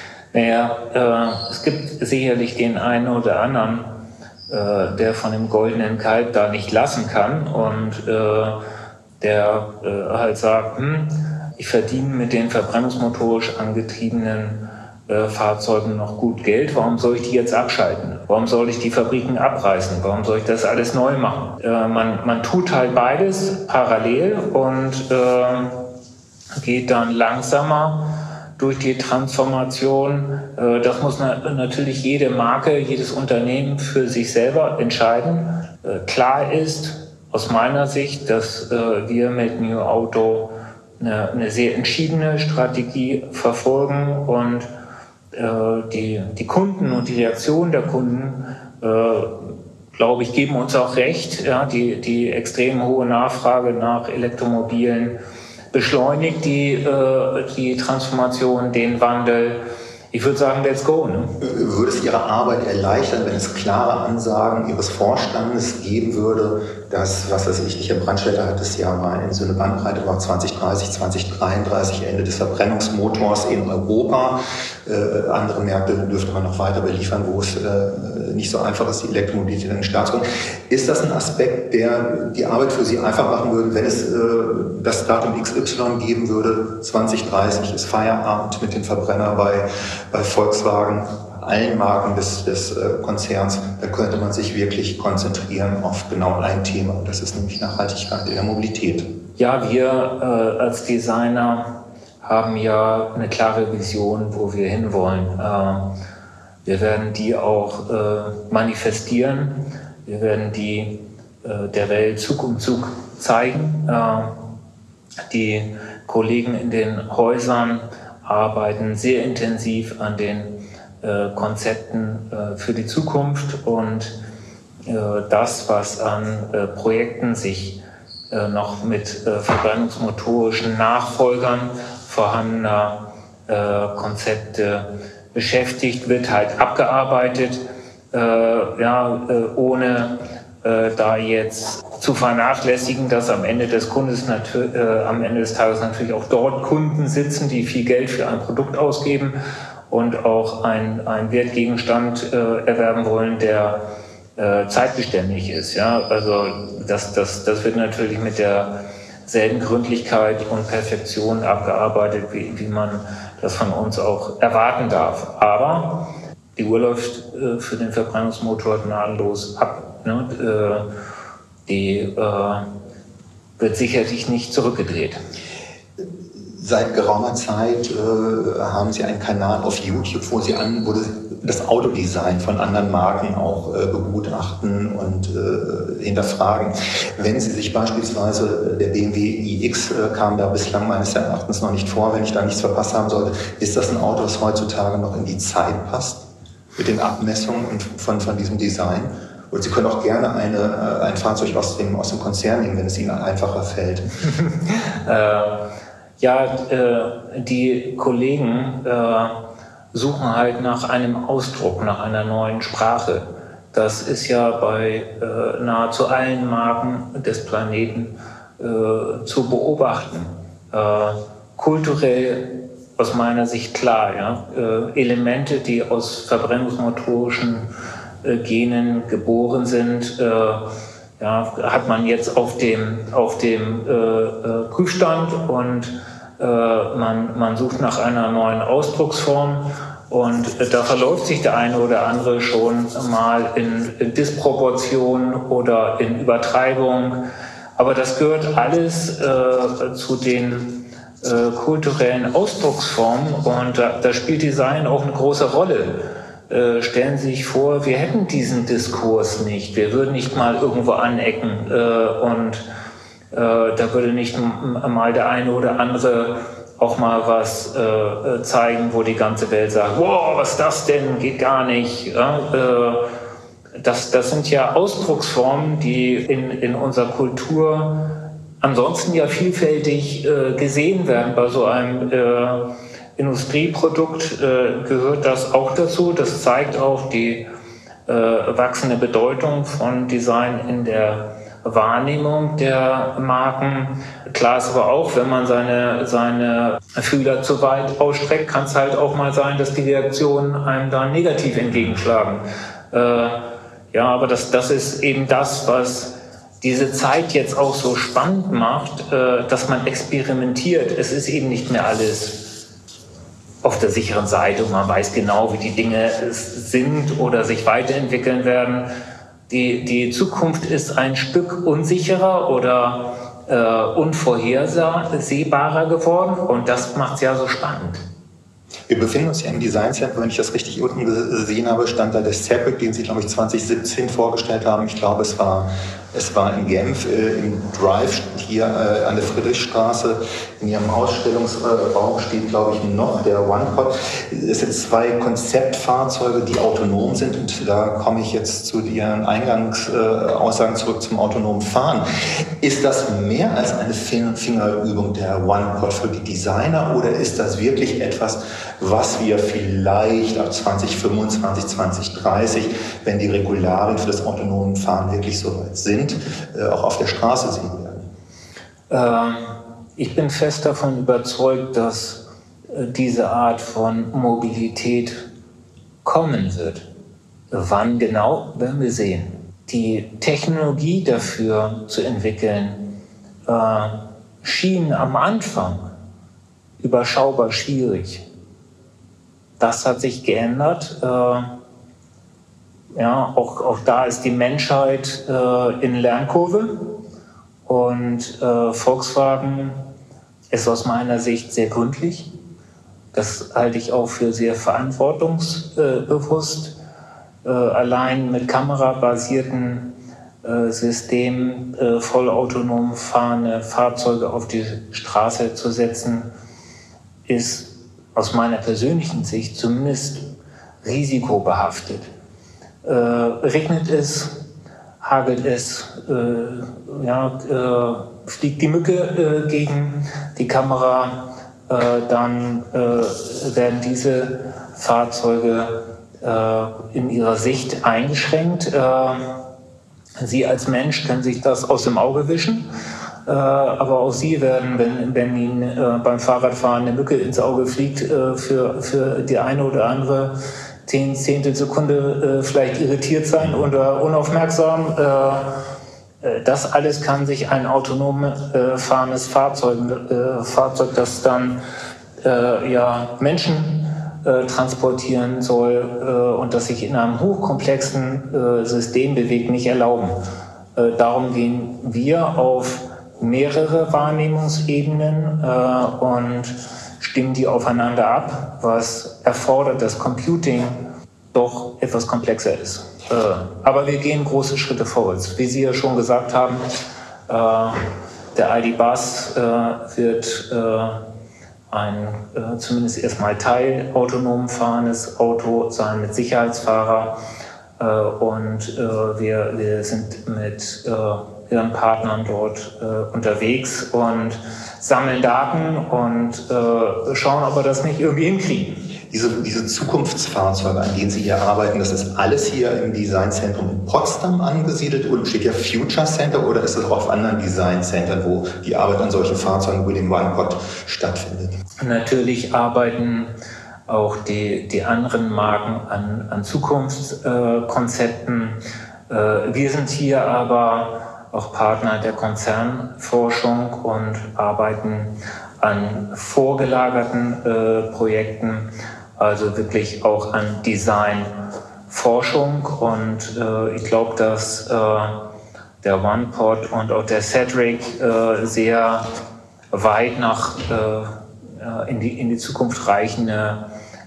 Naja, es gibt sicherlich den einen oder anderen, der von dem goldenen Kalb da nicht lassen kann und der halt sagt, ich verdiene mit den verbrennungsmotorisch angetriebenen Fahrzeugen noch gut Geld, warum soll ich die jetzt abschalten? Warum soll ich die Fabriken abreißen? Warum soll ich das alles neu machen? Man tut halt beides parallel und geht dann langsamer durch die Transformation. Das muss natürlich jede Marke, jedes Unternehmen für sich selber entscheiden. Klar ist aus meiner Sicht, dass wir mit New Auto eine sehr entschiedene Strategie verfolgen und die Kunden und die Reaktion der Kunden glaube ich, geben uns auch recht. Ja, die extrem hohe Nachfrage nach Elektromobilen beschleunigt die Transformation, den Wandel. Ich würde sagen, let's go. Ne? Würde es Ihre Arbeit erleichtern, wenn es klare Ansagen Ihres Vorstandes geben würde, dass, was weiß ich, Herr Brandstätter hat es ja mal in so eine Bandbreite gemacht, 2030, 2033, Ende des Verbrennungsmotors in Europa. Andere Märkte dürfte man noch weiter beliefern, wo es nicht so einfach ist, die Elektromobilität in den Start zu bringen. Ist das ein Aspekt, der die Arbeit für Sie einfach machen würde, wenn es das Datum XY geben würde, 2030 ist Feierabend mit dem Verbrenner bei Volkswagen, allen Marken des Konzerns, da könnte man sich wirklich konzentrieren auf genau ein Thema. Und das ist nämlich Nachhaltigkeit in der Mobilität. Ja, wir als Designer haben ja eine klare Vision, wo wir hinwollen. Wir werden die auch manifestieren. Wir werden die der Welt Zug um Zug zeigen. Die Kollegen in den Häusern arbeiten sehr intensiv an den Konzepten für die Zukunft und das, was an Projekten sich noch mit verbrennungsmotorischen Nachfolgern vorhandener Konzepte beschäftigt, wird halt abgearbeitet, ohne da jetzt zu vernachlässigen, dass am Ende des Tages natürlich auch dort Kunden sitzen, die viel Geld für ein Produkt ausgeben und auch ein Wertgegenstand erwerben wollen, der zeitbeständig ist. Ja? Also das wird natürlich mit derselben Gründlichkeit und Perfektion abgearbeitet, wie man das von uns auch erwarten darf. Aber die Uhr läuft für den Verbrennungsmotor gnadenlos ab. Ne? Die wird sicherlich nicht zurückgedreht. Seit geraumer Zeit haben Sie einen Kanal auf YouTube, wo Sie das Autodesign von anderen Marken auch begutachten und hinterfragen. Wenn Sie sich beispielsweise, der BMW iX kam da bislang meines Erachtens noch nicht vor, wenn ich da nichts verpasst haben sollte, ist das ein Auto, das heutzutage noch in die Zeit passt, mit den Abmessungen von diesem Design? Und Sie können auch gerne ein Fahrzeug aus dem Konzern nehmen, wenn es Ihnen einfacher fällt. Die Kollegen suchen halt nach einem Ausdruck, nach einer neuen Sprache. Das ist ja bei nahezu allen Marken des Planeten zu beobachten. Kulturell aus meiner Sicht klar, ja? Elemente, die aus verbrennungsmotorischen Genen geboren sind, hat man jetzt auf dem Prüfstand und man sucht nach einer neuen Ausdrucksform und da verläuft sich der eine oder andere schon mal in Disproportion oder in Übertreibung. Aber das gehört alles zu den kulturellen Ausdrucksformen und da spielt Design auch eine große Rolle. Stellen Sie sich vor, wir hätten diesen Diskurs nicht. Wir würden nicht mal irgendwo anecken da würde nicht mal der eine oder andere auch mal was zeigen, wo die ganze Welt sagt, wow, was ist das denn? Geht gar nicht. Das sind ja Ausdrucksformen, die in unserer Kultur ansonsten ja vielfältig gesehen werden. Bei so einem Industrieprodukt gehört das auch dazu. Das zeigt auch die wachsende Bedeutung von Design in der Wahrnehmung der Marken. Klar ist aber auch, wenn man seine Fühler zu weit ausstreckt, kann es halt auch mal sein, dass die Reaktionen einem da negativ entgegenschlagen. Aber das ist eben das, was diese Zeit jetzt auch so spannend macht, dass man experimentiert. Es ist eben nicht mehr alles auf der sicheren Seite und man weiß genau, wie die Dinge sind oder sich weiterentwickeln werden. Die Zukunft ist ein Stück unsicherer oder unvorhersehbarer geworden und das macht es ja so spannend. Wir befinden uns ja im Design Center, wenn ich das richtig unten gesehen habe, stand da der Fabric, den Sie, glaube ich, 2017 vorgestellt haben. Ich glaube, es war Es war in Genf im Drive hier an der Friedrichstraße. In Ihrem Ausstellungsraum steht, glaube ich, noch der OnePod. Es sind 2 Konzeptfahrzeuge, die autonom sind. Und da komme ich jetzt zu Ihren Eingangsaussagen zurück zum autonomen Fahren. Ist das mehr als eine Fingerübung der OnePod für die Designer oder ist das wirklich etwas, was wir vielleicht ab 2025, 2030, wenn die Regularien für das autonome Fahren wirklich so weit sind, auch auf der Straße sehen werden? Ich bin fest davon überzeugt, dass diese Art von Mobilität kommen wird. Wann genau, werden wir sehen. Die Technologie dafür zu entwickeln, schien am Anfang überschaubar schwierig. Das hat sich geändert. Auch da ist die Menschheit in Lernkurve und Volkswagen ist aus meiner Sicht sehr gründlich. Das halte ich auch für sehr verantwortungsbewusst. Allein mit kamerabasierten Systemen vollautonom fahrende Fahrzeuge auf die Straße zu setzen, ist aus meiner persönlichen Sicht zumindest risikobehaftet. Regnet es, hagelt es, fliegt die Mücke gegen die Kamera, dann werden diese Fahrzeuge in ihrer Sicht eingeschränkt. Sie als Mensch können sich das aus dem Auge wischen, aber auch Sie werden, wenn Ihnen beim Fahrradfahren eine Mücke ins Auge fliegt, für die eine oder andere Zehntelsekunde vielleicht irritiert sein oder unaufmerksam. Das alles kann sich ein autonom fahrendes Fahrzeug, das dann Menschen transportieren soll und das sich in einem hochkomplexen System bewegt, nicht erlauben. Darum gehen wir auf mehrere Wahrnehmungsebenen und stimmen die aufeinander ab, was erfordert, dass Computing doch etwas komplexer ist. Aber wir gehen große Schritte vorwärts. Wie Sie ja schon gesagt haben, der ID.Buzz wird ein zumindest erstmal teilautonom fahrendes Auto sein mit Sicherheitsfahrer. Und wir sind mit Ihren Partnern dort unterwegs und sammeln Daten und schauen, ob wir das nicht irgendwie hinkriegen. Diese Zukunftsfahrzeuge, an denen Sie hier arbeiten, das ist alles hier im Designzentrum in Potsdam angesiedelt und steht ja Future Center oder ist das auch auf anderen Designcentern, wo die Arbeit an solchen Fahrzeugen über den OnePod stattfindet? Natürlich arbeiten auch die anderen Marken an Zukunftskonzepten. Wir sind hier aber auch Partner der Konzernforschung und arbeiten an vorgelagerten Projekten, also wirklich auch an Designforschung. Und ich glaube, dass der OnePod und auch der Cedric sehr weit in die Zukunft reichende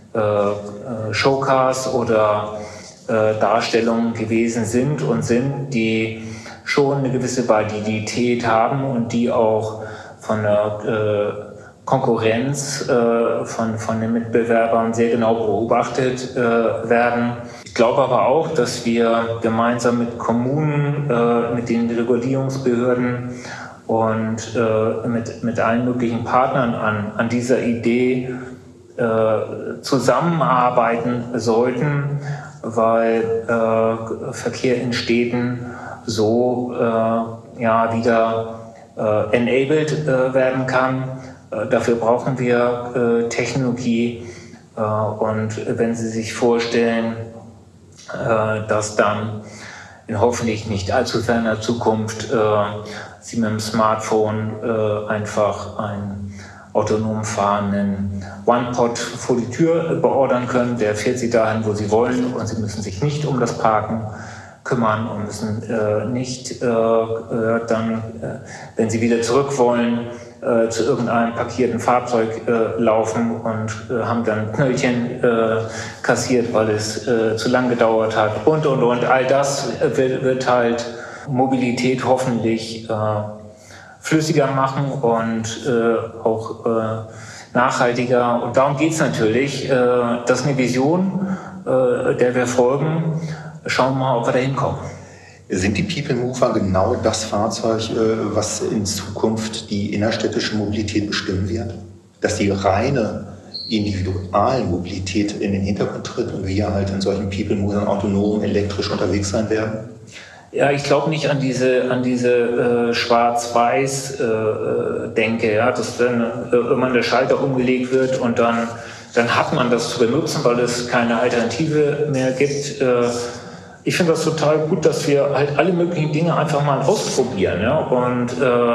Showcars oder Darstellungen gewesen sind, die schon eine gewisse Validität haben und die auch von der Konkurrenz von den Mitbewerbern sehr genau beobachtet werden. Ich glaube aber auch, dass wir gemeinsam mit Kommunen, mit den Regulierungsbehörden und mit allen möglichen Partnern an dieser Idee zusammenarbeiten sollten, weil Verkehr in Städten so wieder enabled werden kann. Dafür brauchen wir Technologie. Und wenn Sie sich vorstellen, dass dann in hoffentlich nicht allzu ferner Zukunft Sie mit dem Smartphone einfach einen autonom fahrenden OnePod vor die Tür beordern können, der fährt Sie dahin, wo Sie wollen, und Sie müssen sich nicht um das Parken kümmern und müssen nicht dann, wenn Sie wieder zurück wollen, zu irgendeinem parkierten Fahrzeug laufen und haben dann Knöllchen kassiert, weil es zu lang gedauert hat und. All das wird halt Mobilität hoffentlich flüssiger machen und auch nachhaltiger. Und darum geht es natürlich. Das ist eine Vision, der wir folgen. Schauen wir mal, ob wir da hinkommen. Sind die People Mover genau das Fahrzeug, was in Zukunft die innerstädtische Mobilität bestimmen wird? Dass die reine Individualmobilität in den Hintergrund tritt und wir halt in solchen People Movern autonom elektrisch unterwegs sein werden? Ja, ich glaube nicht an diese Schwarz-Weiß Denke, ja, dass dann irgendwann der Schalter umgelegt wird und dann hat man das zu benutzen, weil es keine Alternative mehr gibt. Ich finde das total gut, dass wir halt alle möglichen Dinge einfach mal ausprobieren, ja, und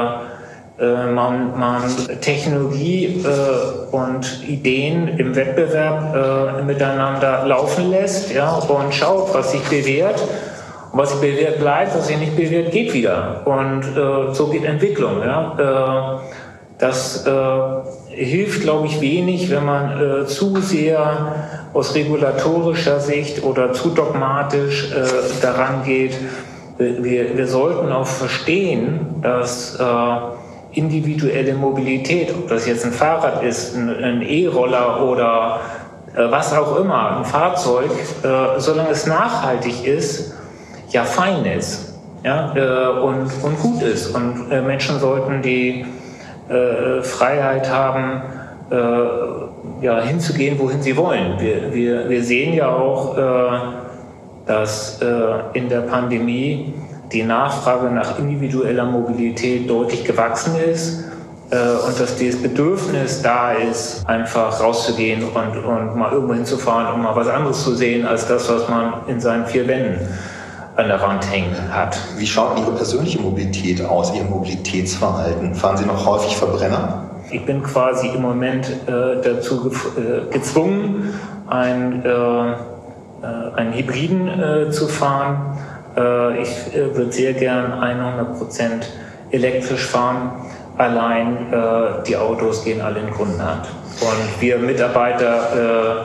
man Technologie und Ideen im Wettbewerb miteinander laufen lässt, ja, und schaut, was sich bewährt. Und was sich bewährt bleibt, was sich nicht bewährt, geht wieder. Und so geht Entwicklung. Ja. Das hilft, glaube ich, wenig, wenn man zu sehr aus regulatorischer Sicht oder zu dogmatisch daran geht. Wir sollten auch verstehen, dass individuelle Mobilität, ob das jetzt ein Fahrrad ist, ein E-Roller oder was auch immer, ein Fahrzeug, solange es nachhaltig ist, ja fein ist, ja, und gut ist. Und Menschen sollten die Freiheit haben, ja, hinzugehen, wohin sie wollen. Wir sehen ja auch, dass in der Pandemie die Nachfrage nach individueller Mobilität deutlich gewachsen ist und dass das Bedürfnis da ist, einfach rauszugehen und mal irgendwo hinzufahren, um mal was anderes zu sehen, als das, was man in seinen vier Wänden an der Wand hängen hat. Wie schaut Ihre persönliche Mobilität aus, Ihr Mobilitätsverhalten? Fahren Sie noch häufig Verbrenner? Ich bin quasi im Moment dazu gezwungen, einen Hybriden zu fahren. Ich würde sehr gern 100% elektrisch fahren. Allein die Autos gehen alle in Kundenhand. Und wir Mitarbeiter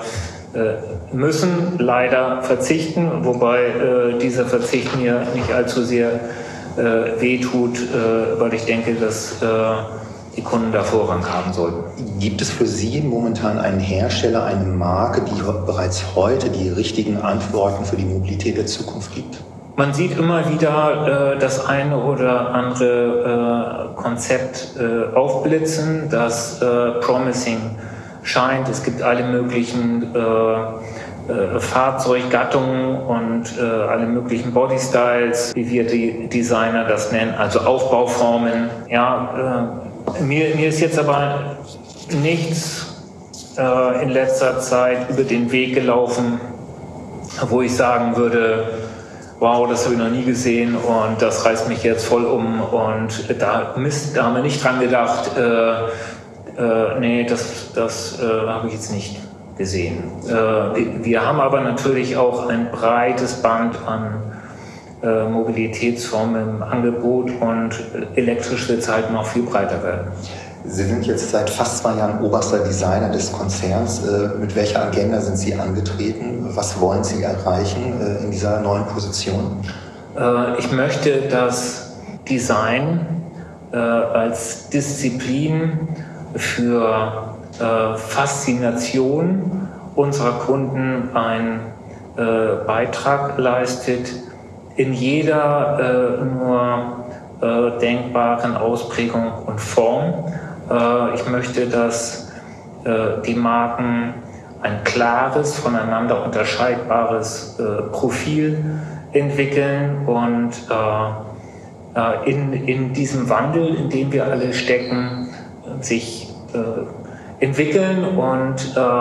müssen leider verzichten, wobei dieser Verzicht mir nicht allzu sehr wehtut, weil ich denke, dass die Kunden da Vorrang haben sollten. Gibt es für Sie momentan einen Hersteller, eine Marke, die bereits heute die richtigen Antworten für die Mobilität der Zukunft gibt? Man sieht immer wieder das eine oder andere Konzept aufblitzen, das promising scheint. Es gibt alle möglichen Fahrzeuggattungen und alle möglichen Bodystyles, wie wir die Designer das nennen, also Aufbauformen. Ja, mir ist jetzt aber nichts in letzter Zeit über den Weg gelaufen, wo ich sagen würde, wow, das habe ich noch nie gesehen und das reißt mich jetzt voll um und da haben wir nicht dran gedacht. Nee, das habe ich jetzt nicht gesehen. Wir haben aber natürlich auch ein breites Band an Mobilitätsformen im Angebot und elektrisch wird es halt noch viel breiter werden. Sie sind jetzt seit fast 2 Jahren oberster Designer des Konzerns. Mit welcher Agenda sind Sie angetreten? Was wollen Sie erreichen in dieser neuen Position? Ich möchte das Design als Disziplin für Faszination unserer Kunden einen Beitrag leistet, in jeder nur denkbaren Ausprägung und Form. Ich möchte, dass die Marken ein klares, voneinander unterscheidbares Profil entwickeln und in diesem Wandel, in dem wir alle stecken, sich entwickeln und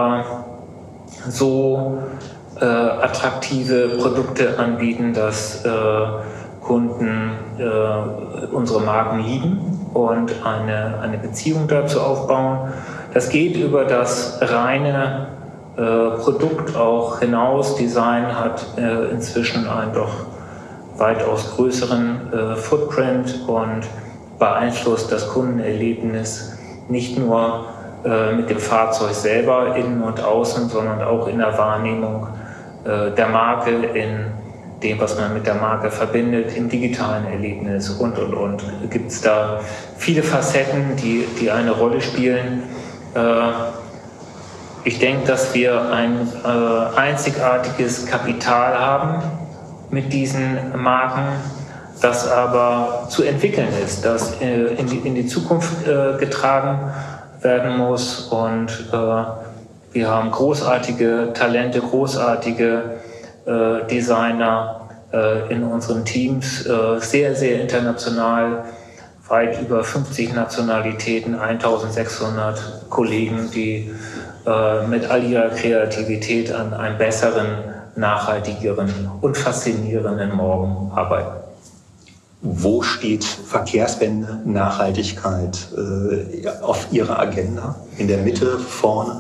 so attraktive Produkte anbieten, dass Kunden unsere Marken lieben und eine Beziehung dazu aufbauen. Das geht über das reine Produkt auch hinaus. Design hat inzwischen einen doch weitaus größeren Footprint und beeinflusst das Kundenerlebnis nicht nur mit dem Fahrzeug selber, innen und außen, sondern auch in der Wahrnehmung der Marke, in dem, was man mit der Marke verbindet, im digitalen Erlebnis und. Gibt es da viele Facetten, die eine Rolle spielen. Ich denke, dass wir ein einzigartiges Kapital haben mit diesen Marken, das aber zu entwickeln ist, das in die Zukunft getragen werden muss. Und wir haben großartige Talente, großartige Designer in unseren Teams, sehr, sehr international, weit über 50 Nationalitäten, 1600 Kollegen, die mit all ihrer Kreativität an einem besseren, nachhaltigeren und faszinierenden Morgen arbeiten. Wo steht Verkehrswende, Nachhaltigkeit auf Ihrer Agenda? In der Mitte, vorne?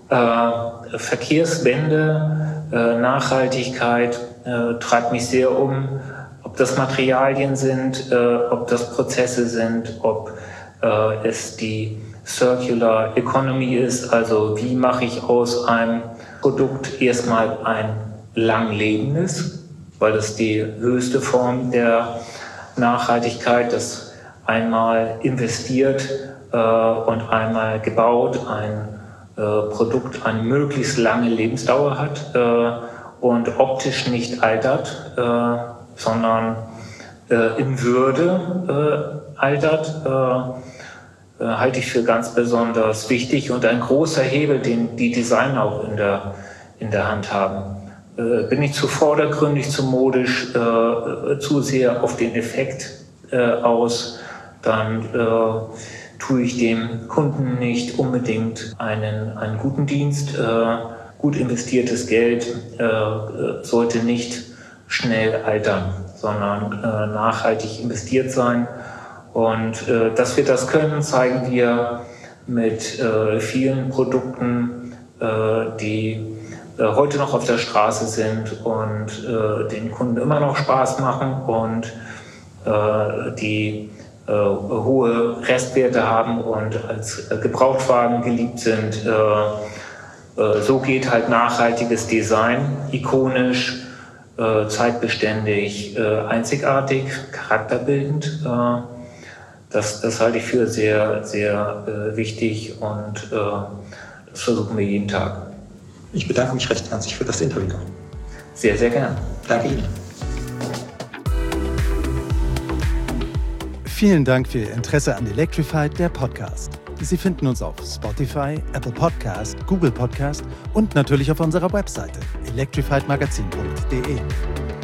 Verkehrswende, Nachhaltigkeit treibt mich sehr um. Ob das Materialien sind, ob das Prozesse sind, ob es die Circular Economy ist, also wie mache ich aus einem Produkt erstmal ein langlebendes, weil das die höchste Form der Nachhaltigkeit, das einmal investiert und einmal gebaut, ein Produkt eine möglichst lange Lebensdauer hat und optisch nicht altert, sondern in Würde altert, halte ich für ganz besonders wichtig und ein großer Hebel, den die Designer auch in der Hand haben. Bin ich zu vordergründig, zu modisch, zu sehr auf den Effekt aus, dann tue ich dem Kunden nicht unbedingt einen guten Dienst. Gut investiertes Geld sollte nicht schnell altern, sondern nachhaltig investiert sein. Und dass wir das können, zeigen wir mit vielen Produkten, die heute noch auf der Straße sind und den Kunden immer noch Spaß machen und die hohe Restwerte haben und als Gebrauchtwagen geliebt sind. So geht halt nachhaltiges Design, ikonisch, zeitbeständig, einzigartig, charakterbildend. Das halte ich für sehr, sehr wichtig und das versuchen wir jeden Tag. Ich bedanke mich recht herzlich für das Interview. Sehr, sehr gerne. Danke Ihnen. Vielen Dank für Ihr Interesse an Electrified, der Podcast. Sie finden uns auf Spotify, Apple Podcast, Google Podcast und natürlich auf unserer Webseite electrifiedmagazin.de.